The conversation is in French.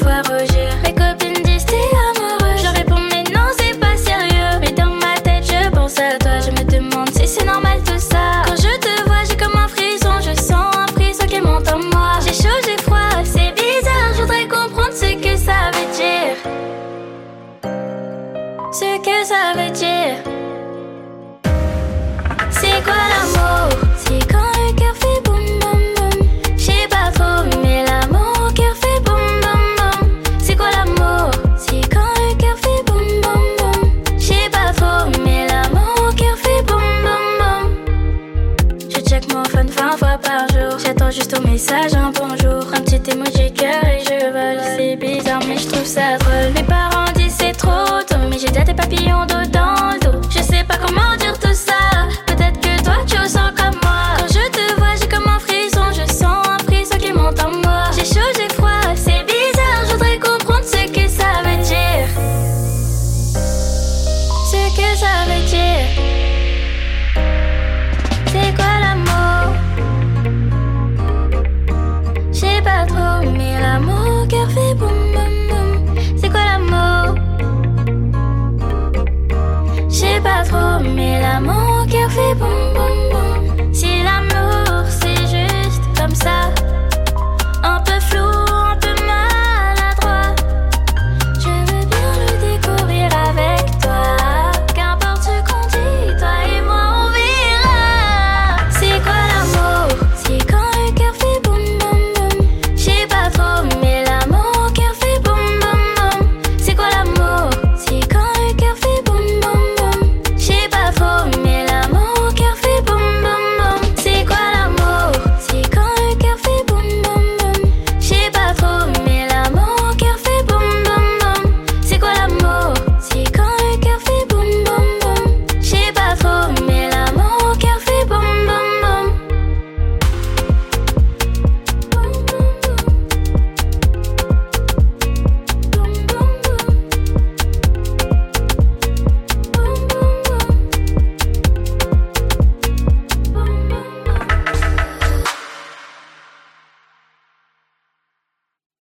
parfois rougir. Mes copines disent t'es amoureux. Je réponds mais non c'est pas sérieux. Mais dans ma tête je pense à toi. Je me demande si c'est normal tout ça. Quand je te vois j'ai comme un frisson. Je sens un frisson qui monte en moi. J'ai chaud, j'ai froid, c'est bizarre. Je voudrais comprendre ce que ça veut dire. Ce que ça veut dire. C'est quoi l'amour? C'est quand le cœur fait boum boum boum. J'sais pas trop mais l'amour au cœur fait boum boum boum. C'est quoi l'amour? C'est quand le cœur fait boum boum boum. J'sais pas trop mais l'amour au cœur fait boum boum boum. Je check mon phone 20 fois par jour. J'attends juste au message un bonjour. Un petit emoji cœur et je vole. C'est bizarre mais je trouve ça drôle. Mes parents disent c'est trop tôt mais j'ai déjà des papillons dedans.